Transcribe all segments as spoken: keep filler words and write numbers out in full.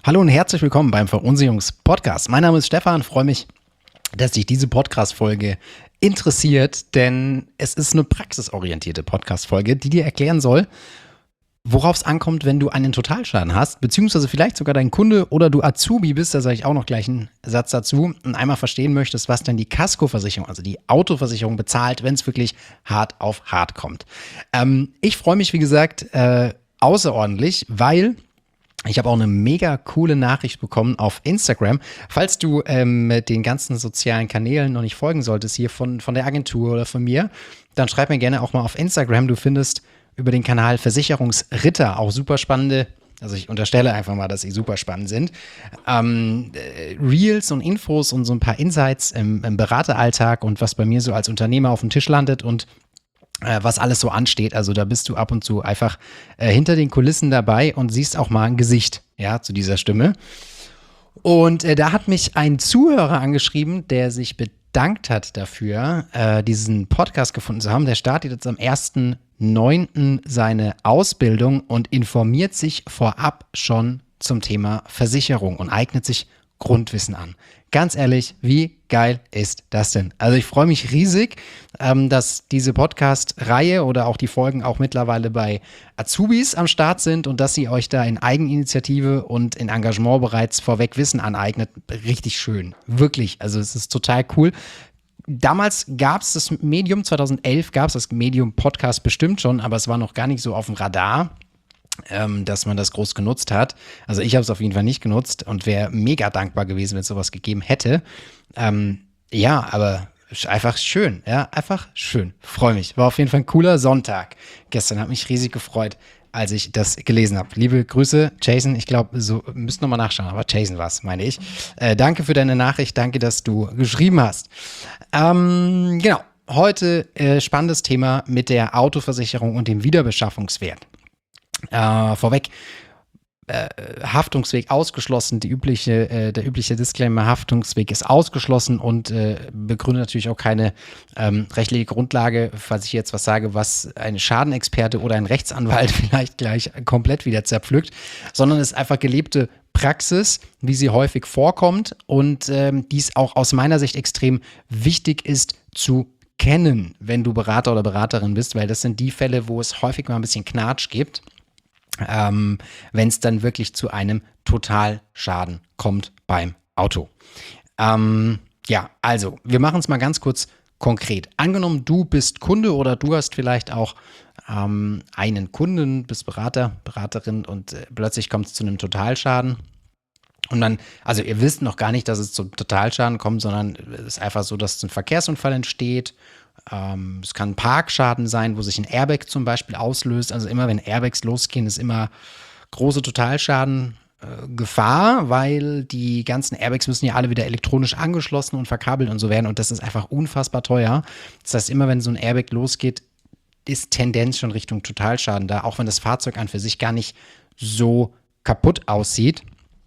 Hallo und herzlich willkommen beim Verunsicherungspodcast. Mein Name ist Stefan, freue mich, dass dich diese Podcast-Folge interessiert, denn es ist eine praxisorientierte Podcast-Folge, die dir erklären soll, worauf es ankommt, wenn du einen Totalschaden hast, beziehungsweise vielleicht sogar dein Kunde oder du Azubi bist, da sage ich auch noch gleich einen Satz dazu, und einmal verstehen möchtest, was denn die Kaskoversicherung, also die Autoversicherung bezahlt, wenn es wirklich hart auf hart kommt. Ähm, ich freue mich, wie gesagt, äh, außerordentlich, weil ich habe auch eine mega coole Nachricht bekommen auf Instagram. Falls du ähm, den ganzen sozialen Kanälen noch nicht folgen solltest, hier von, von der Agentur oder von mir, dann schreib mir gerne auch mal auf Instagram. Du findest über den Kanal Versicherungsritter auch super spannende, also ich unterstelle einfach mal, dass sie super spannend sind, ähm, äh, Reels und Infos und so ein paar Insights im, im Berateralltag und was bei mir so als Unternehmer auf dem Tisch landet und äh, was alles so ansteht. Also da bist du ab und zu einfach äh, hinter den Kulissen dabei und siehst auch mal ein Gesicht, ja, zu dieser Stimme. Und äh, da hat mich ein Zuhörer angeschrieben, der sich bedankt hat dafür, äh, diesen Podcast gefunden zu haben. Der startet jetzt am ersten neunten seine Ausbildung und informiert sich vorab schon zum Thema Versicherung und eignet sich Grundwissen an. Ganz ehrlich, wie geil ist das denn? Also ich freue mich riesig, ähm, dass diese Podcast-Reihe oder auch die Folgen auch mittlerweile bei Azubis am Start sind und dass sie euch da in Eigeninitiative und in Engagement bereits vorweg Wissen aneignet. Richtig schön. Wirklich. Also es ist total cool. Damals gab es das Medium, zweitausendelf gab es das Medium-Podcast bestimmt schon, aber es war noch gar nicht so auf dem Radar, ähm, dass man das groß genutzt hat. Also ich habe es auf jeden Fall nicht genutzt und wäre mega dankbar gewesen, wenn es sowas gegeben hätte. Ähm, ja, aber einfach schön, ja, einfach schön. Freue mich. War auf jeden Fall ein cooler Sonntag. Gestern hat mich riesig gefreut, als ich das gelesen habe. Liebe Grüße, Jason. Ich glaube, so müsst nochmal nachschauen, aber Jason war es, meine ich. Äh, danke für deine Nachricht. Danke, dass du geschrieben hast. Ähm, genau. Heute äh, spannendes Thema mit der Autoversicherung und dem Wiederbeschaffungswert. Äh, vorweg, äh, Haftungsweg ausgeschlossen, die übliche, äh, der übliche Disclaimer, Haftungsweg ist ausgeschlossen und äh, begründet natürlich auch keine ähm, rechtliche Grundlage, falls ich jetzt was sage, was ein Schadenexperte oder ein Rechtsanwalt vielleicht gleich komplett wieder zerpflückt, sondern es ist einfach gelebte Praxis, wie sie häufig vorkommt und ähm, dies auch aus meiner Sicht extrem wichtig ist zu kennen, wenn du Berater oder Beraterin bist, weil das sind die Fälle, wo es häufig mal ein bisschen Knatsch gibt. Ähm, wenn es dann wirklich zu einem Totalschaden kommt beim Auto. Ähm, ja, also, wir machen es mal ganz kurz konkret. Angenommen, du bist Kunde oder du hast vielleicht auch ähm, einen Kunden, bist Berater, Beraterin und äh, plötzlich kommt es zu einem Totalschaden. Und dann, also ihr wisst noch gar nicht, dass es zum Totalschaden kommt, sondern es ist einfach so, dass ein Verkehrsunfall entsteht. Ähm, es kann ein Parkschaden sein, wo sich ein Airbag zum Beispiel auslöst. Also immer, wenn Airbags losgehen, ist immer große Totalschaden äh, Gefahr, weil die ganzen Airbags müssen ja alle wieder elektronisch angeschlossen und verkabelt und so werden. Und das ist einfach unfassbar teuer. Das heißt, immer wenn so ein Airbag losgeht, ist Tendenz schon Richtung Totalschaden da, auch wenn das Fahrzeug an für sich gar nicht so kaputt aussieht.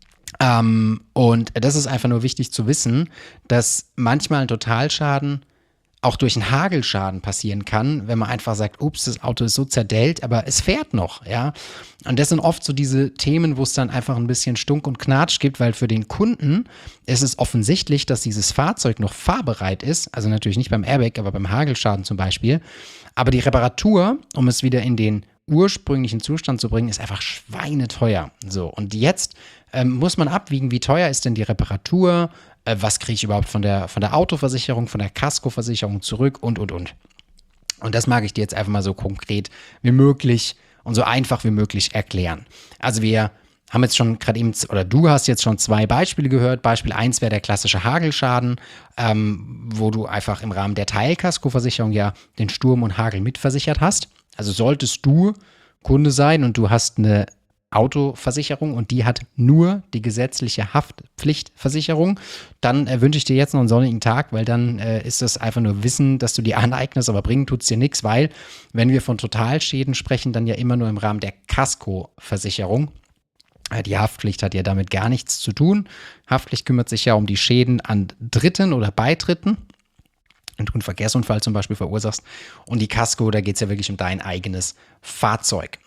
Ähm, und das ist einfach nur wichtig zu wissen, dass manchmal ein Totalschaden auch durch einen Hagelschaden passieren kann, wenn man einfach sagt, ups, das Auto ist so zerdellt, aber es fährt noch, ja. Und das sind oft so diese Themen, wo es dann einfach ein bisschen Stunk und Knatsch gibt, weil für den Kunden ist es offensichtlich, dass dieses Fahrzeug noch fahrbereit ist, also natürlich nicht beim Airbag, aber beim Hagelschaden zum Beispiel. Aber die Reparatur, um es wieder in den ursprünglichen Zustand zu bringen, ist einfach schweineteuer. So, und jetzt ähm, muss man abwiegen, wie teuer ist denn die Reparatur, äh, was kriege ich überhaupt von der, von der Autoversicherung, von der Kaskoversicherung zurück und, und, und. Und das mag ich dir jetzt einfach mal so konkret wie möglich und so einfach wie möglich erklären. Also wir haben jetzt schon gerade eben, oder du hast jetzt schon zwei Beispiele gehört. Beispiel eins wäre der klassische Hagelschaden, ähm, wo du einfach im Rahmen der Teilkaskoversicherung ja den Sturm und Hagel mitversichert hast. Also solltest du Kunde sein und du hast eine Autoversicherung und die hat nur die gesetzliche Haftpflichtversicherung, dann äh, wünsche ich dir jetzt noch einen sonnigen Tag, weil dann äh, ist das einfach nur Wissen, dass du dir aneignest, aber bringen tut es dir nichts, weil wenn wir von Totalschäden sprechen, dann ja immer nur im Rahmen der Kaskoversicherung. Äh, die Haftpflicht hat ja damit gar nichts zu tun. Haftpflicht kümmert sich ja um die Schäden an Dritten oder bei Dritten. Wenn du einen Verkehrsunfall zum Beispiel verursachst. Und die Kasko, da geht es ja wirklich um dein eigenes Fahrzeug.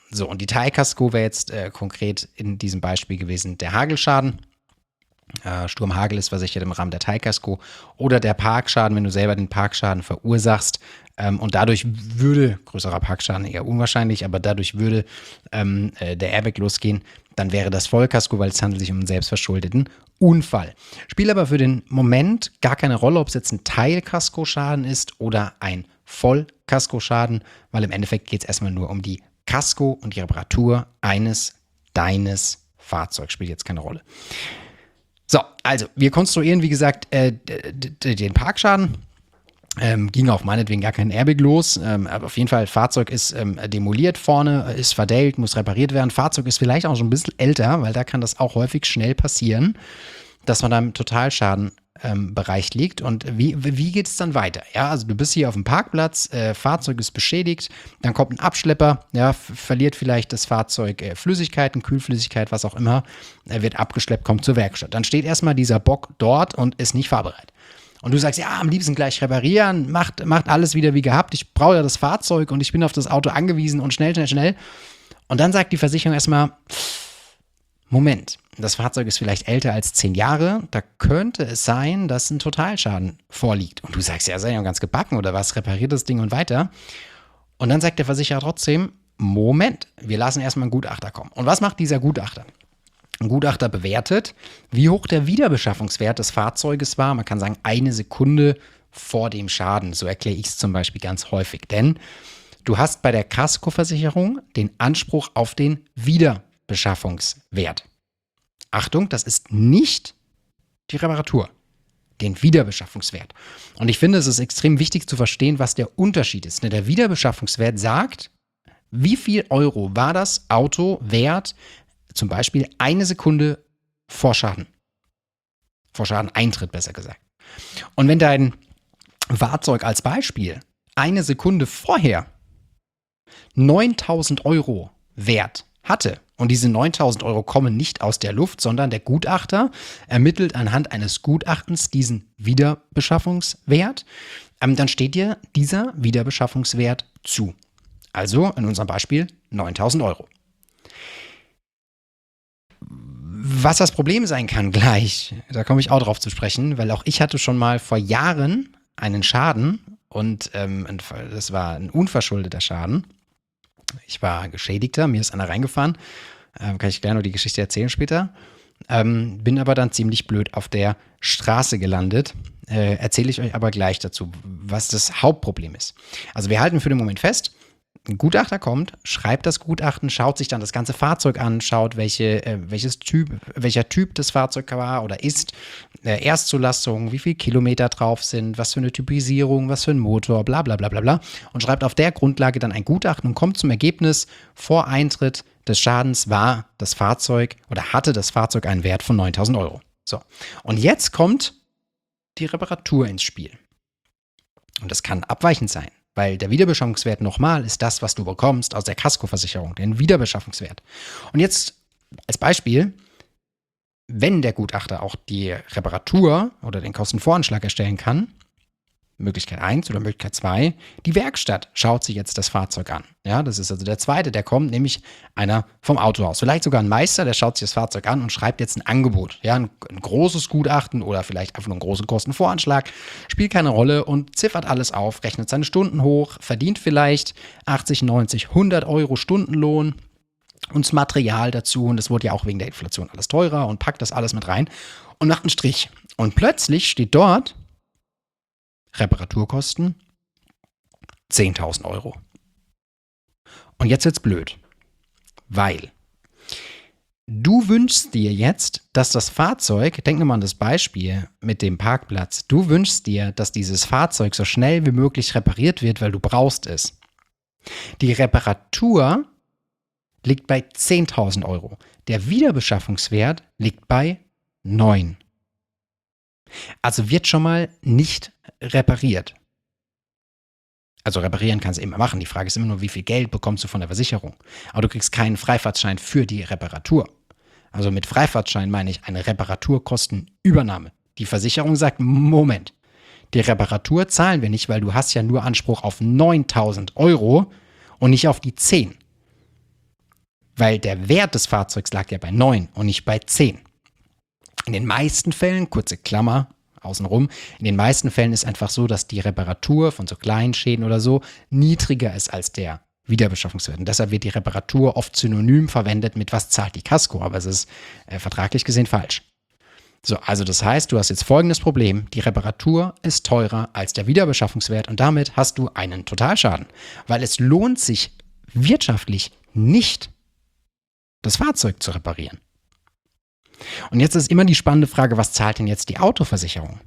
So, und die Teilkasko wäre jetzt äh, konkret in diesem Beispiel gewesen der Hagelschaden. Äh, Sturm, Hagel ist versichert im Rahmen der Teilkasko. Oder der Parkschaden, wenn du selber den Parkschaden verursachst. Ähm, und dadurch würde, größerer Parkschaden eher unwahrscheinlich, aber dadurch würde ähm, äh, der Airbag losgehen, dann wäre das Vollkasko, weil es handelt sich um einen selbstverschuldeten Unfall. Spielt aber für den Moment gar keine Rolle, ob es jetzt ein Teilkaskoschaden ist oder ein Vollkaskoschaden, weil im Endeffekt geht es erstmal nur um die Kasko und die Reparatur eines, deines Fahrzeugs. Spielt jetzt keine Rolle. So, also wir konstruieren, wie gesagt, äh, den Parkschaden. Ähm, ging auf meinetwegen gar kein Airbag los, ähm, aber auf jeden Fall, Fahrzeug ist ähm, demoliert vorne, ist verdellt, muss repariert werden. Fahrzeug ist vielleicht auch schon ein bisschen älter, weil da kann das auch häufig schnell passieren, dass man da im Totalschadenbereich ähm, liegt. Und wie, wie geht es dann weiter? Ja, also du bist hier auf dem Parkplatz, äh, Fahrzeug ist beschädigt, dann kommt ein Abschlepper, ja, f- verliert vielleicht das Fahrzeug äh, Flüssigkeiten, Kühlflüssigkeit, was auch immer, er wird abgeschleppt, kommt zur Werkstatt. Dann steht erstmal dieser Bock dort und ist nicht fahrbereit. Und du sagst, ja, am liebsten gleich reparieren, macht, macht alles wieder wie gehabt, ich brauche ja das Fahrzeug und ich bin auf das Auto angewiesen und schnell, schnell, schnell. Und dann sagt die Versicherung erstmal, Moment, das Fahrzeug ist vielleicht älter als zehn Jahre, da könnte es sein, dass ein Totalschaden vorliegt. Und du sagst, ja, sei ja ganz gebacken oder was, repariert das Ding und weiter. Und dann sagt der Versicherer trotzdem, Moment, wir lassen erstmal einen Gutachter kommen. Und was macht dieser Gutachter? Ein Gutachter bewertet, wie hoch der Wiederbeschaffungswert des Fahrzeuges war. Man kann sagen, eine Sekunde vor dem Schaden. So erkläre ich es zum Beispiel ganz häufig. Denn du hast bei der Kaskoversicherung den Anspruch auf den Wiederbeschaffungswert. Achtung, das ist nicht die Reparatur. Den Wiederbeschaffungswert. Und ich finde, es ist extrem wichtig zu verstehen, was der Unterschied ist. Der Wiederbeschaffungswert sagt, wie viel Euro war das Auto wert, zum Beispiel eine Sekunde vor Schaden. Vor Schadeneintritt, besser gesagt. Und wenn dein Fahrzeug als Beispiel eine Sekunde vorher neuntausend Euro Wert hatte, und diese neuntausend Euro kommen nicht aus der Luft, sondern der Gutachter ermittelt anhand eines Gutachtens diesen Wiederbeschaffungswert, ähm, dann steht dir dieser Wiederbeschaffungswert zu. Also in unserem Beispiel neuntausend Euro. Was das Problem sein kann gleich, da komme ich auch drauf zu sprechen, weil auch ich hatte schon mal vor Jahren einen Schaden und ähm, das war ein unverschuldeter Schaden. Ich war Geschädigter, mir ist einer reingefahren, ähm, kann ich gleich noch die Geschichte erzählen später, ähm, bin aber dann ziemlich blöd auf der Straße gelandet. Äh, erzähle ich euch aber gleich dazu, was das Hauptproblem ist. Also wir halten für den Moment fest, ein Gutachter kommt, schreibt das Gutachten, schaut sich dann das ganze Fahrzeug an, schaut, welche, äh, welches Typ, welcher Typ das Fahrzeug war oder ist, äh, Erstzulassung, wie viele Kilometer drauf sind, was für eine Typisierung, was für ein Motor, bla bla bla bla bla und schreibt auf der Grundlage dann ein Gutachten und kommt zum Ergebnis, vor Eintritt des Schadens war das Fahrzeug oder hatte das Fahrzeug einen Wert von neuntausend Euro. So, und jetzt kommt die Reparatur ins Spiel. Und das kann abweichend sein. Weil der Wiederbeschaffungswert nochmal ist das, was du bekommst aus der Kaskoversicherung, den Wiederbeschaffungswert. Und jetzt als Beispiel, wenn der Gutachter auch die Reparatur oder den Kostenvoranschlag erstellen kann, Möglichkeit eins oder Möglichkeit zwei, die Werkstatt schaut sich jetzt das Fahrzeug an. Ja, das ist also der zweite, der kommt, nämlich einer vom Autohaus. Vielleicht sogar ein Meister, der schaut sich das Fahrzeug an und schreibt jetzt ein Angebot. Ja, ein, ein großes Gutachten oder vielleicht einfach nur einen großen Kostenvoranschlag. Spielt keine Rolle und ziffert alles auf, rechnet seine Stunden hoch, verdient vielleicht achtzig, neunzig, hundert Euro Stundenlohn und das Material dazu. Und das wurde ja auch wegen der Inflation alles teurer und packt das alles mit rein und macht einen Strich. Und plötzlich steht dort Reparaturkosten zehntausend Euro. Und jetzt wird's blöd, weil du wünschst dir jetzt, dass das Fahrzeug, denk nur mal an das Beispiel mit dem Parkplatz, du wünschst dir, dass dieses Fahrzeug so schnell wie möglich repariert wird, weil du brauchst es. Die Reparatur liegt bei zehntausend Euro. Der Wiederbeschaffungswert liegt bei neun. Also wird schon mal nicht repariert. Also reparieren kannst du immer machen. Die Frage ist immer nur, wie viel Geld bekommst du von der Versicherung. Aber du kriegst keinen Freifahrtschein für die Reparatur. Also mit Freifahrtschein meine ich eine Reparaturkostenübernahme. Die Versicherung sagt, Moment, die Reparatur zahlen wir nicht, weil du hast ja nur Anspruch auf neuntausend Euro und nicht auf die zehn. weil der Wert des Fahrzeugs lag ja bei neun und nicht bei zehn. In den meisten Fällen, kurze Klammer, außenrum, in den meisten Fällen ist einfach so, dass die Reparatur von so kleinen Schäden oder so niedriger ist als der Wiederbeschaffungswert. Und deshalb wird die Reparatur oft synonym verwendet mit was zahlt die Kasko, aber es ist äh, vertraglich gesehen falsch. So, also das heißt, du hast jetzt folgendes Problem. Die Reparatur ist teurer als der Wiederbeschaffungswert und damit hast du einen Totalschaden, weil es lohnt sich wirtschaftlich nicht, das Fahrzeug zu reparieren. Und jetzt ist immer die spannende Frage, was zahlt denn jetzt die Autoversicherung?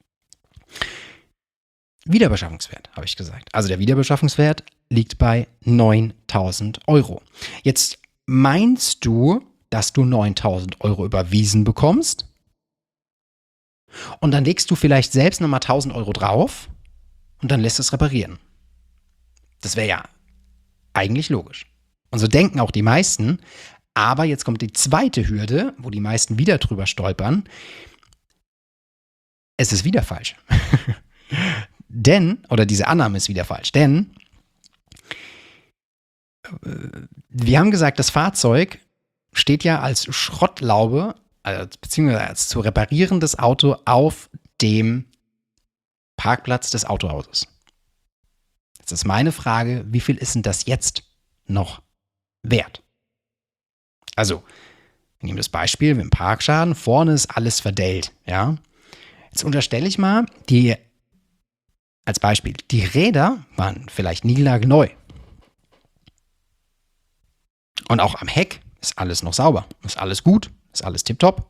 Wiederbeschaffungswert, habe ich gesagt. Also der Wiederbeschaffungswert liegt bei neuntausend Euro. Jetzt meinst du, dass du neuntausend Euro überwiesen bekommst? Und dann legst du vielleicht selbst nochmal tausend Euro drauf und dann lässt es reparieren. Das wäre ja eigentlich logisch. Und so denken auch die meisten. Aber jetzt kommt die zweite Hürde, wo die meisten wieder drüber stolpern. Es ist wieder falsch. Denn, oder diese Annahme ist wieder falsch, denn wir haben gesagt, das Fahrzeug steht ja als Schrottlaube, also, beziehungsweise als zu reparierendes Auto auf dem Parkplatz des Autohauses. Jetzt ist meine Frage, wie viel ist denn das jetzt noch wert? Also, wir nehmen das Beispiel mit dem Parkschaden, vorne ist alles verdellt, ja. Jetzt unterstelle ich mal, die, als Beispiel, die Räder waren vielleicht niegelnagelneu. Und auch am Heck ist alles noch sauber, ist alles gut, ist alles tipptopp.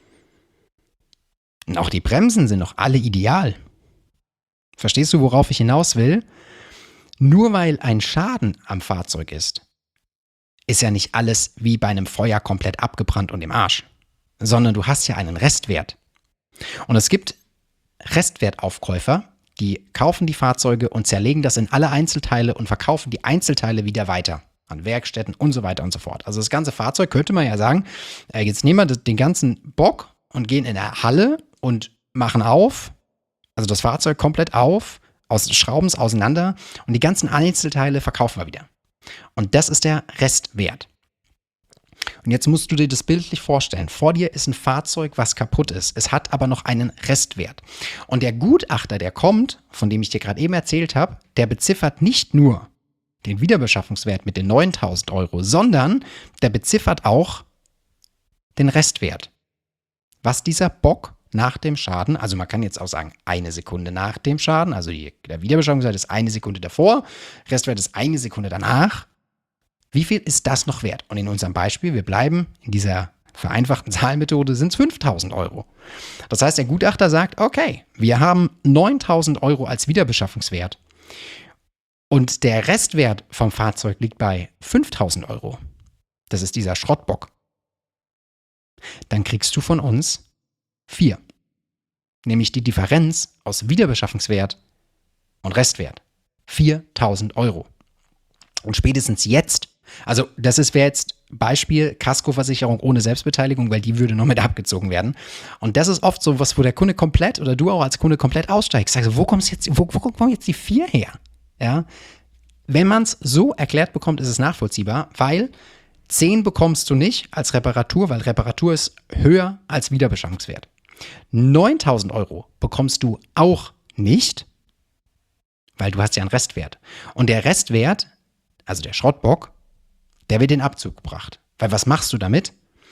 Und auch die Bremsen sind noch alle ideal. Verstehst du, worauf ich hinaus will? Nur weil ein Schaden am Fahrzeug ist, ist ja nicht alles wie bei einem Feuer komplett abgebrannt und im Arsch, sondern du hast ja einen Restwert. Und es gibt Restwertaufkäufer, die kaufen die Fahrzeuge und zerlegen das in alle Einzelteile und verkaufen die Einzelteile wieder weiter an Werkstätten und so weiter und so fort. Also das ganze Fahrzeug könnte man ja sagen, äh, jetzt nehmen wir den ganzen Bock und gehen in der Halle und machen auf, also das Fahrzeug komplett auf, aus Schrauben es auseinander und die ganzen Einzelteile verkaufen wir wieder. Und das ist der Restwert. Und jetzt musst du dir das bildlich vorstellen. Vor dir ist ein Fahrzeug, was kaputt ist. Es hat aber noch einen Restwert. Und der Gutachter, der kommt, von dem ich dir gerade eben erzählt habe, der beziffert nicht nur den Wiederbeschaffungswert mit den neuntausend Euro, sondern der beziffert auch den Restwert. Was dieser Bock nach dem Schaden, also man kann jetzt auch sagen, eine Sekunde nach dem Schaden, also die, der Wiederbeschaffungswert ist eine Sekunde davor, Restwert ist eine Sekunde danach. Wie viel ist das noch wert? Und in unserem Beispiel, wir bleiben in dieser vereinfachten Zahlmethode, sind es fünftausend Euro. Das heißt, der Gutachter sagt, okay, wir haben neuntausend Euro als Wiederbeschaffungswert und der Restwert vom Fahrzeug liegt bei fünftausend Euro. Das ist dieser Schrottbock. Dann kriegst du von uns vier. Nämlich die Differenz aus Wiederbeschaffungswert und Restwert. viertausend Euro. Und spätestens jetzt, also das ist wäre jetzt Beispiel Kaskoversicherung ohne Selbstbeteiligung, weil die würde noch mit abgezogen werden. Und das ist oft so was, wo der Kunde komplett oder du auch als Kunde komplett aussteigst. Also wo kommst jetzt, wo, wo kommen jetzt die vier her? Ja? Wenn man es so erklärt bekommt, ist es nachvollziehbar, weil zehn bekommst du nicht als Reparatur, weil Reparatur ist höher als Wiederbeschaffungswert. neuntausend Euro bekommst du auch nicht, weil du hast ja einen Restwert. Und der Restwert, also der Schrottbock, der wird in Abzug gebracht. Weil was machst du damit?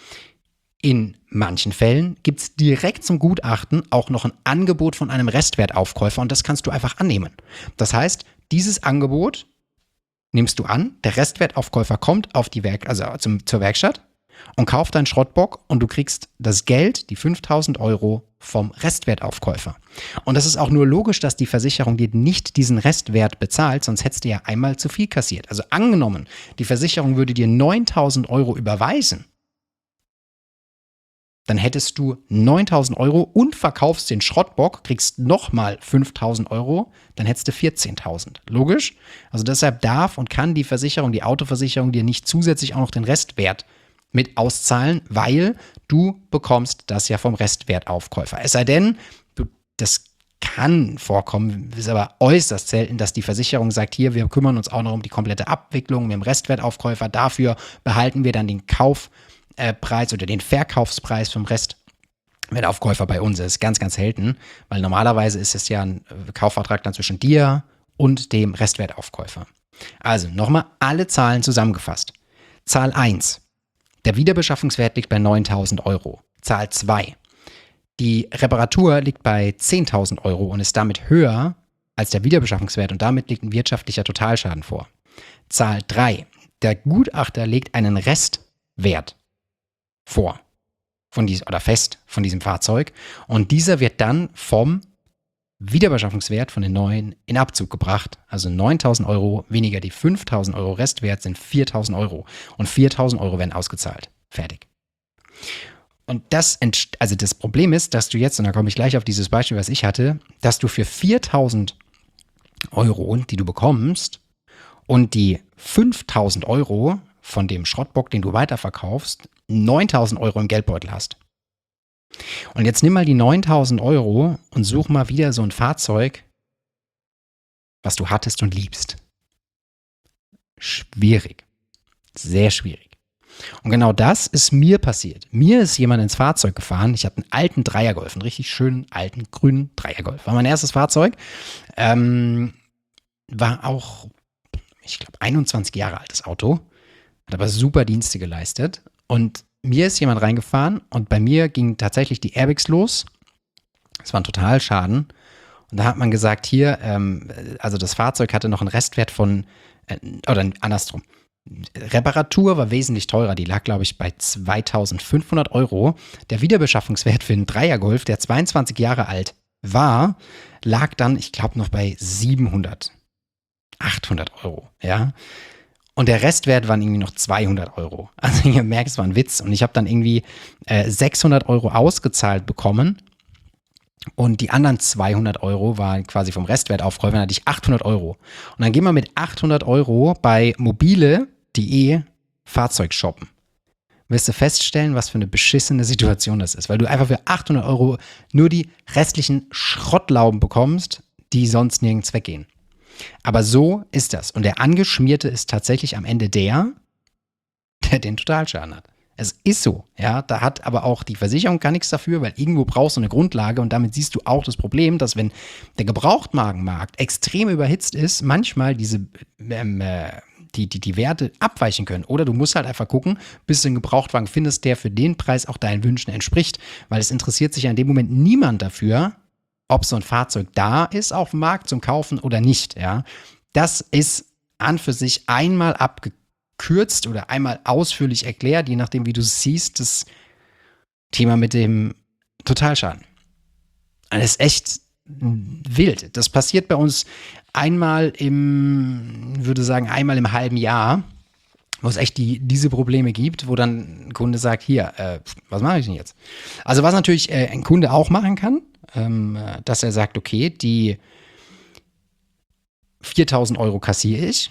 In manchen Fällen gibt es direkt zum Gutachten auch noch ein Angebot von einem Restwertaufkäufer und das kannst du einfach annehmen. Das heißt, dieses Angebot nimmst du an, der Restwertaufkäufer kommt auf die Werk, also zum, zur Werkstatt und kauft deinen Schrottbock und du kriegst das Geld, die fünftausend Euro vom Restwertaufkäufer. Und das ist auch nur logisch, dass die Versicherung dir nicht diesen Restwert bezahlt, sonst hättest du ja einmal zu viel kassiert. Also angenommen, die Versicherung würde dir neuntausend Euro überweisen, dann hättest du neuntausend Euro und verkaufst den Schrottbock, kriegst nochmal fünftausend Euro, dann hättest du vierzehntausend. Logisch? Also deshalb darf und kann die Versicherung, die Autoversicherung dir nicht zusätzlich auch noch den Restwert mit auszahlen, weil du bekommst das ja vom Restwertaufkäufer. Es sei denn, du, das kann vorkommen, ist aber äußerst selten, dass die Versicherung sagt, hier, wir kümmern uns auch noch um die komplette Abwicklung mit dem Restwertaufkäufer, dafür behalten wir dann den Kaufpreis oder den Verkaufspreis vom Restwertaufkäufer bei uns. Das ist ganz, ganz selten, weil normalerweise ist es ja ein Kaufvertrag dann zwischen dir und dem Restwertaufkäufer. Also nochmal alle Zahlen zusammengefasst. Zahl eins, der Wiederbeschaffungswert liegt bei neuntausend Euro. Zahl zwei, die Reparatur liegt bei zehntausend Euro und ist damit höher als der Wiederbeschaffungswert und damit liegt ein wirtschaftlicher Totalschaden vor. Zahl drei, der Gutachter legt einen Restwert vor von dies, oder fest von diesem Fahrzeug und dieser wird dann vom Wiederbeschaffungswert von den neuen in Abzug gebracht. Also neuntausend Euro weniger die fünftausend Euro Restwert sind viertausend Euro und viertausend Euro werden ausgezahlt. Fertig. Und das, also das Problem ist, dass du jetzt, und da komme ich gleich auf dieses Beispiel, was ich hatte, dass du für viertausend Euro, die du bekommst, und die fünftausend Euro von dem Schrottbock, den du weiterverkaufst, neuntausend Euro im Geldbeutel hast. Und jetzt nimm mal die neuntausend Euro und such mal wieder so ein Fahrzeug, was du hattest und liebst. Schwierig. Sehr schwierig. Und genau das ist mir passiert. Mir ist jemand ins Fahrzeug gefahren. Ich hatte einen alten Dreiergolf, einen richtig schönen alten grünen Dreiergolf. War mein erstes Fahrzeug. Ähm, war auch, ich glaube, einundzwanzig Jahre altes Auto. Hat aber super Dienste geleistet. Und mir ist jemand reingefahren und bei mir gingen tatsächlich die Airbags los. Das war ein Totalschaden. Und da hat man gesagt, hier, ähm, also das Fahrzeug hatte noch einen Restwert von, äh, oder andersrum. Reparatur war wesentlich teurer, die lag, glaube ich, bei zweitausendfünfhundert Euro. Der Wiederbeschaffungswert für einen Dreiergolf, der zweiundzwanzig Jahre alt war, lag dann, ich glaube, noch bei siebenhundert, achthundert Euro, ja. Und der Restwert waren irgendwie noch zweihundert Euro. Also ihr merkt, es war ein Witz. Und ich habe dann irgendwie äh, sechshundert Euro ausgezahlt bekommen. Und die anderen zweihundert Euro waren quasi vom Restwertaufkäufer, dann hatte ich achthundert Euro. Und dann gehen wir mit achthundert Euro bei mobile punkt de Fahrzeug shoppen. Wirst du feststellen, was für eine beschissene Situation das ist, weil du einfach für achthundert Euro nur die restlichen Schrottlauben bekommst, die sonst nirgends weggehen. Aber so ist das. Und der Angeschmierte ist tatsächlich am Ende der, der den Totalschaden hat. Es ist so, ja, da hat aber auch die Versicherung gar nichts dafür, weil irgendwo brauchst du eine Grundlage und damit siehst du auch das Problem, dass wenn der Gebrauchtwagenmarkt extrem überhitzt ist, manchmal diese, ähm, äh, die, die, die Werte abweichen können. Oder du musst halt einfach gucken, bis du einen Gebrauchtwagen findest, der für den Preis auch deinen Wünschen entspricht, weil es interessiert sich ja in dem Moment niemand dafür, ob so ein Fahrzeug da ist auf dem Markt zum Kaufen oder nicht, ja. Das ist an für sich einmal abgekürzt oder einmal ausführlich erklärt, je nachdem, wie du es siehst, das Thema mit dem Totalschaden. Das ist echt wild. Das passiert bei uns einmal im, würde sagen, einmal im halben Jahr, wo es echt die, diese Probleme gibt, wo dann ein Kunde sagt, hier, äh, was mache ich denn jetzt? Also was natürlich äh, ein Kunde auch machen kann, ähm, dass er sagt, okay, die viertausend Euro kassiere ich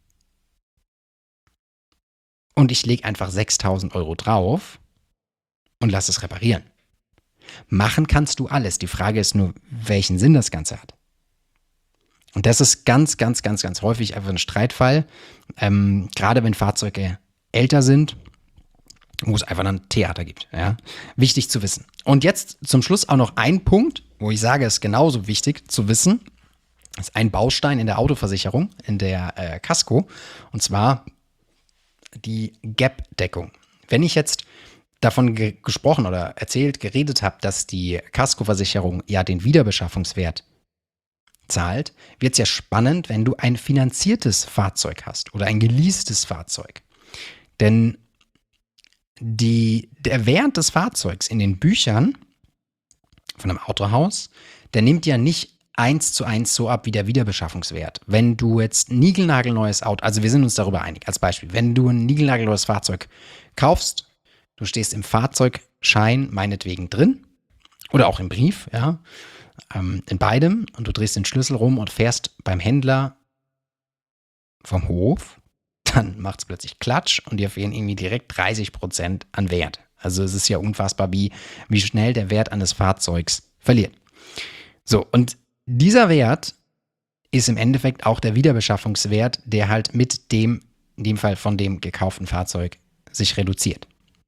und ich lege einfach sechstausend Euro drauf und lasse es reparieren. Machen kannst du alles. Die Frage ist nur, welchen Sinn das Ganze hat. Und das ist ganz, ganz, ganz, ganz häufig einfach ein Streitfall, ähm, gerade wenn Fahrzeuge älter sind, wo es einfach ein Theater gibt. Ja? Wichtig zu wissen. Und jetzt zum Schluss auch noch ein Punkt, wo ich sage, es ist genauso wichtig zu wissen. Das ist ein Baustein in der Autoversicherung, in der äh, Kasko, und zwar die Gap-Deckung. Wenn ich jetzt davon ge- gesprochen oder erzählt, geredet habe, dass die Kaskoversicherung ja den Wiederbeschaffungswert zahlt, wird es ja spannend, wenn du ein finanziertes Fahrzeug hast oder ein geleastes Fahrzeug. Denn die, der Wert des Fahrzeugs in den Büchern von einem Autohaus, der nimmt ja nicht eins zu eins so ab wie der Wiederbeschaffungswert. Wenn du jetzt ein niegelnagelneues Auto, also wir sind uns darüber einig, als Beispiel, wenn du ein niegelnagelneues Fahrzeug kaufst, du stehst im Fahrzeugschein meinetwegen drin oder auch im Brief, ja, ähm, in beidem, und du drehst den Schlüssel rum und fährst beim Händler vom Hof, dann macht es plötzlich Klatsch und dir fehlen irgendwie direkt dreißig Prozent an Wert. Also es ist ja unfassbar, wie, wie schnell der Wert eines Fahrzeugs verliert. So, und dieser Wert ist im Endeffekt auch der Wiederbeschaffungswert, der halt mit dem, in dem Fall von dem gekauften Fahrzeug, sich reduziert.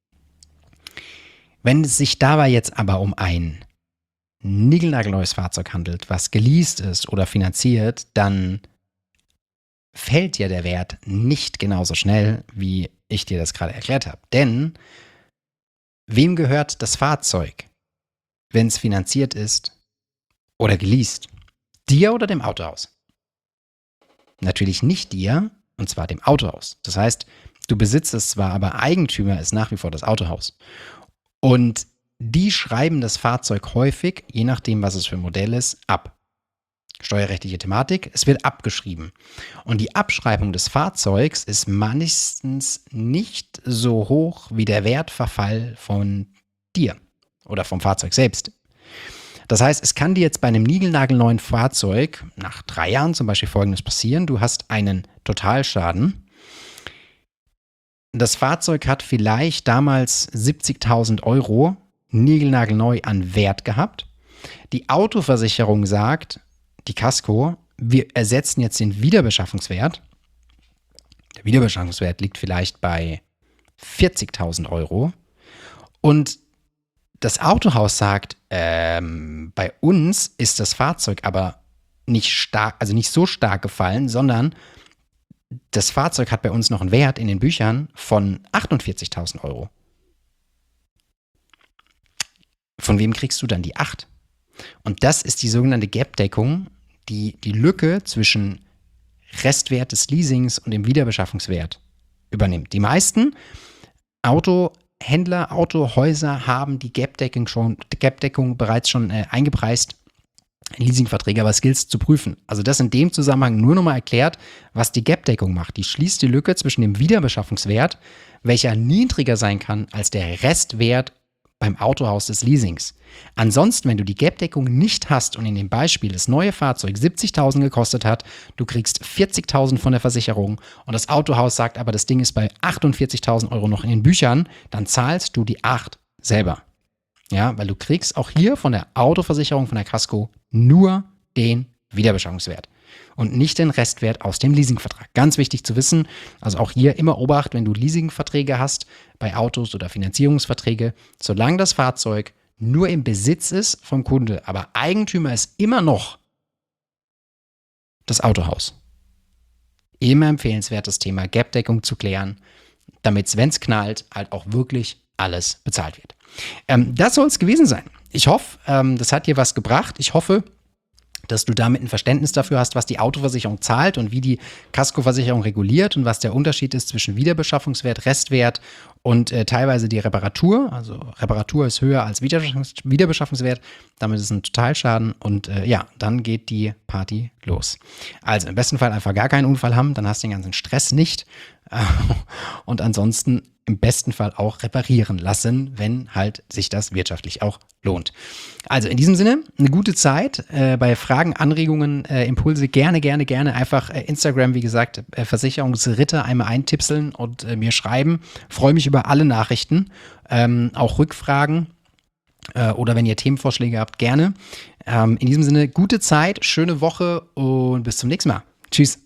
Wenn es sich dabei jetzt aber um ein niegelnagelneues Fahrzeug handelt, was geleast ist oder finanziert, dann fällt ja der Wert nicht genauso schnell, wie ich dir das gerade erklärt habe. Denn wem gehört das Fahrzeug, wenn es finanziert ist oder geleast? Dir oder dem Autohaus? Natürlich nicht dir, und zwar dem Autohaus. Das heißt, du besitzt es zwar, aber Eigentümer ist nach wie vor das Autohaus. Und die schreiben das Fahrzeug häufig, je nachdem, was es für ein Modell ist, ab. Steuerrechtliche Thematik, es wird abgeschrieben. Und die Abschreibung des Fahrzeugs ist meistens nicht so hoch wie der Wertverfall von dir oder vom Fahrzeug selbst. Das heißt, es kann dir jetzt bei einem niegelnagelneuen Fahrzeug nach drei Jahren zum Beispiel Folgendes passieren. Du hast einen Totalschaden. Das Fahrzeug hat vielleicht damals siebzigtausend Euro niegelnagelneu an Wert gehabt. Die Autoversicherung sagt, die Kasko, wir ersetzen jetzt den Wiederbeschaffungswert. Der Wiederbeschaffungswert liegt vielleicht bei vierzigtausend Euro. Und das Autohaus sagt, ähm, bei uns ist das Fahrzeug aber nicht stark, also nicht so stark gefallen, sondern das Fahrzeug hat bei uns noch einen Wert in den Büchern von achtundvierzigtausend Euro. Von wem kriegst du dann die acht? Und das ist die sogenannte Gap-Deckung, die die Lücke zwischen Restwert des Leasings und dem Wiederbeschaffungswert übernimmt. Die meisten Autohändler, Autohäuser haben die Gap-Deckung schon, Gap-Deckung bereits schon äh, eingepreist in Leasingverträge, aber es gilt zu prüfen. Also das in dem Zusammenhang nur nochmal erklärt, was die Gap-Deckung macht. Die schließt die Lücke zwischen dem Wiederbeschaffungswert, welcher niedriger sein kann als der Restwert beim Autohaus des Leasings. Ansonsten, wenn du die Gap-Deckung nicht hast und in dem Beispiel das neue Fahrzeug siebzigtausend gekostet hat, du kriegst vierzigtausend von der Versicherung und das Autohaus sagt aber, das Ding ist bei achtundvierzigtausend Euro noch in den Büchern, dann zahlst du die acht selber. Ja, weil du kriegst auch hier von der Autoversicherung, von der Kasko, nur den Wiederbeschaffungswert und nicht den Restwert aus dem Leasingvertrag. Ganz wichtig zu wissen, also auch hier immer Obacht, wenn du Leasingverträge hast, bei Autos oder Finanzierungsverträge, solange das Fahrzeug nur im Besitz ist vom Kunde, aber Eigentümer ist immer noch das Autohaus. Immer empfehlenswert, das Thema Gap-Deckung zu klären, damit, wenn es knallt, halt auch wirklich alles bezahlt wird. Ähm, das soll es gewesen sein. Ich hoffe, ähm, das hat dir was gebracht. Ich hoffe, dass du damit ein Verständnis dafür hast, was die Autoversicherung zahlt und wie die Kaskoversicherung reguliert und was der Unterschied ist zwischen Wiederbeschaffungswert, Restwert und äh, teilweise die Reparatur. Also Reparatur ist höher als Wiederbeschaffungs- Wiederbeschaffungswert. Damit ist es ein Totalschaden und äh, ja, dann geht die Party los. Also im besten Fall einfach gar keinen Unfall haben, dann hast du den ganzen Stress nicht. Und ansonsten im besten Fall auch reparieren lassen, wenn halt sich das wirtschaftlich auch lohnt. Also in diesem Sinne, eine gute Zeit. Äh, bei Fragen, Anregungen, äh, Impulse gerne, gerne, gerne einfach äh, Instagram, wie gesagt, äh, Versicherungsritter einmal eintipseln und äh, mir schreiben. Freue mich über alle Nachrichten, ähm, auch Rückfragen äh, oder wenn ihr Themenvorschläge habt, gerne. Ähm, in diesem Sinne, gute Zeit, schöne Woche und bis zum nächsten Mal. Tschüss.